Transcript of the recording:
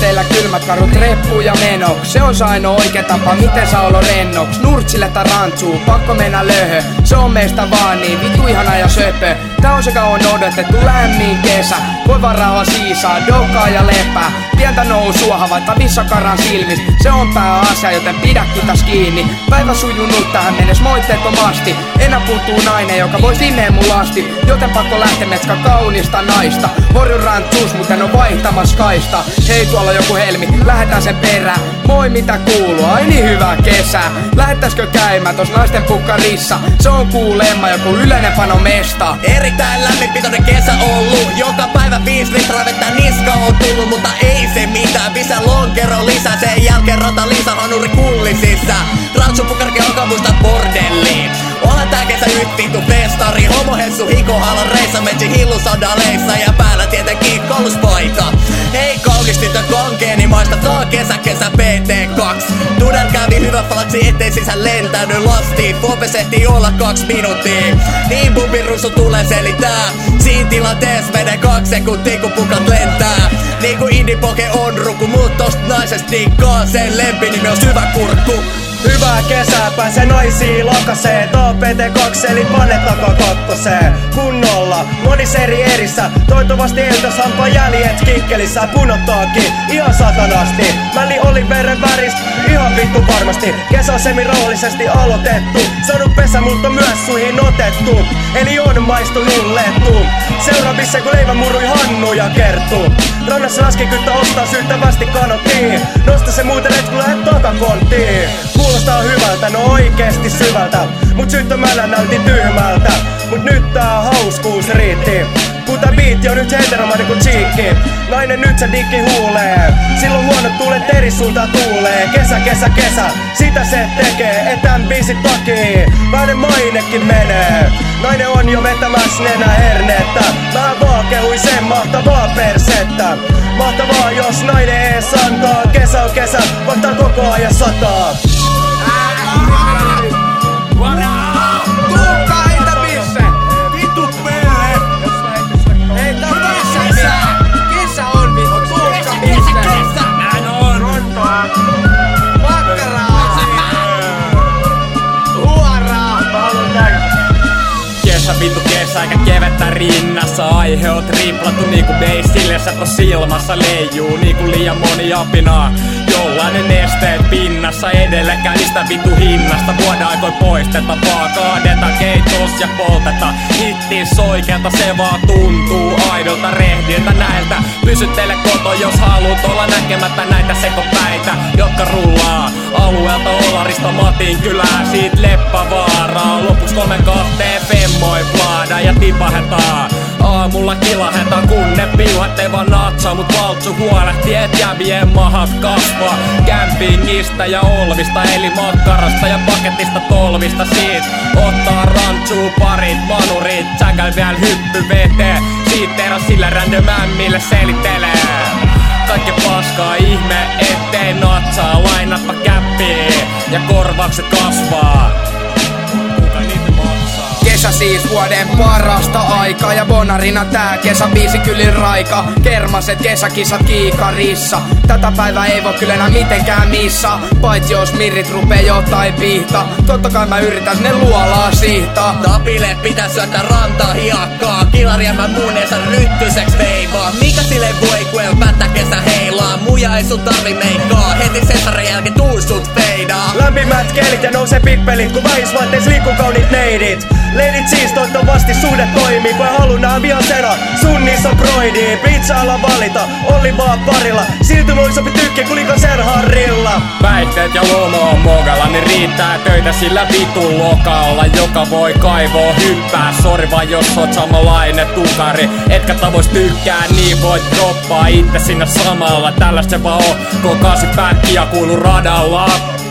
teillä kylmät karut reppu ja menoks. Se on se ainoa oikea tapa, miten saa olo rennoks. Nurtsille tai rantsuu, pakko mennä löhö. Se on meistä vaan niin vitu ihana ja söpö. Tää on se kauan odotettu lämmin kesä. Voi vaan rauha siisaa, dokaa ja lepää. Pientä nousua havaita vissakaran silmistä. Se on pääasia, joten pidä kitas kiinni. Päivä sujunut tähän mennessä moitteettomasti. Enää puuttuu nainen, joka vois imee mun lasti. Joten pakko lähteä metskä kaunista naista. Horjun rantsuus, mut en oo vaihtamas kaista. Hei, tuolla on joku helmi, lähetään sen perään. Moi, mitä kuuluu? Ai niin hyvää kesää. Lähettäiskö käymään tos naisten pukkarissa? Se on kuulemma joku yleinen panomesta. Erittäin lämminpitoinen kesä ollut. Joka päivä 5 litraa vettä niska on tullut. Mutta ei se mitään, pisä lonkero lisää. Sen jälkeen rata lisää hanuri kullisissa. Rantsupukarke alkaa muistaa bordelliin. Onhan tää kesä yht vittu festari. Homohessu hikohalan reissa, metsi hillusandaleissa. Ja päällä tietenkin kolluspaita. Hei kaunis tytö konkeeni maista, tää kesä PT2. Duder kävi hyvä falaksi, ettei sisään lentänyt lastiin. Fopes ehtii olla 2 minuuttia. Niin bubin ruusu tulee selittää. Siin tilantees menee 2 sekuntia kun pukat lentää. Niinku indipoke on ruku, mut tosta naisesta tikkaa. Sen lempinimi on syvä kurkku. Hyvää kesää, pääsee naisiin lakaseen. Tää PT2 eli pane takaa kakkoseen. Kunnolla, monis eri erissä. Toivottavasti eiltäs hampaa jäljet kikkelissä. Punottaakin, ihan satanasti. Mälli oli veren väristä, ihan vittu varmasti. Kesä on semirauhallisesti aloitettu. Saanut pesä, mutta myös suihin otettu. Eli on maistunut lettu. Seuraavissa kun leivämurui Hannu ja Kerttu. Rannassa laskikyttä ostaa syyttävästi kanottiin. Nosta se muuten et kun lähet takakonttiin. Kuulostaa hyvältä, no oikeesti syvältä. Mut syyttömällä näytti tyhmältä. Mut nyt tää hauskuus riitti. Kun tää biitti on nyt heteromainen kuin Cheekki. Nainen nyt se dikki huulee. Silloin huonot tuulet eri suuntaan tuulee. Kesä, kesä, kesä, sitä se tekee. Et tän biisit takii, väinen mainekin menee. Nainen on jo vetämäs nenä hernettä. Mä vaan kehuin sen mahtavaa persettä. Mahtavaa jos nainen ees antaa. Kesä on kesä, vaikka koko ajan sataa. Tuukkaa heitä bisse! Vitu pelle! Ei tää bisse! Kesä on vittu! Tuukka bisse! Näin on! Rontoa! Makkaraa! Huoraa! Mä haluun näin! Kesä vitu kesä eikä kevettä rinnassa. Aihe on triplattu niinku beisille. Sä tos silmassa leijuu niinku liian moni apinaa. Jollainen esteet pinnassa. Edellekään niistä vitu hinnasta. Vuoden aikoin poisteta vaan. Kaadeta keitos ja polteta. Hittiin soikeelta se vaan tuntuu. Aidolta rehdiltä näiltä. Pysy teille koto jos haluut olla näkemättä näitä sekopäitä. Jotka rullaa alueelta Olarista Matin kylää. Siit Leppävaaraa. Lopuks 3-2 femmoi plaada ja tipahetaan. Aamulla kilahetaan kun ne piuhatte vaan natsaa. Mut valtsu huolehtii et jävien mahat kasvaa. Kämpingistä ja olvista eli makkarasta ja paketista tolvista. Siitä ottaa rantsuu parit manurit. Säkäl vielä hyppy veteen. Siitä eräs sillä rändemämmille selittelee. Kaikki paskaa ihme ettei natsaa. Lainappa käppiin ja korvaukset kasvaa. Kesä siis vuoden parasta aikaa ja bonarina tää kesä biisi kyllin raika. Kermaset kesäkisat kiikarissa. Tätä päivää ei voi kyllä enää mitenkään missaa. Paitsi jos mirrit rupee jotain pihta. Totta kai mä yritän sinne luolaa siihtaa. Tapille pitää syöttää rantaa hiakkaa. Kilaria mä muun ei saa ryttyseks veivaa. Mikä sille voi kun pättä kesä heilaa. Muja ei sun tarvi meikkaa. Heti sesaren jälkeen tuu sut feidaa. Lämpimät kelit ja nousee pippelit kun vähisvaatteis liikkuu kauniit neidit. Leidit siis toivottavasti suhde toimii. Kun ei halu nää vihasena, sun niissä on broidi. Pizza-ala valita, oli vaan parilla. Silti moi sopi tykkiä kulikan sen harrilla. Päihteet ja lomo on mogalla, niin riittää töitä sillä vitun lokalla. Joka voi kaivoo hyppää, sori vaan jos oot samanlainen tukari. Etkä tavois tykkää, niin voit droppaa itse sinne samalla. Tällaista se vaan on, kun 8 päkkiä kuulu radalla.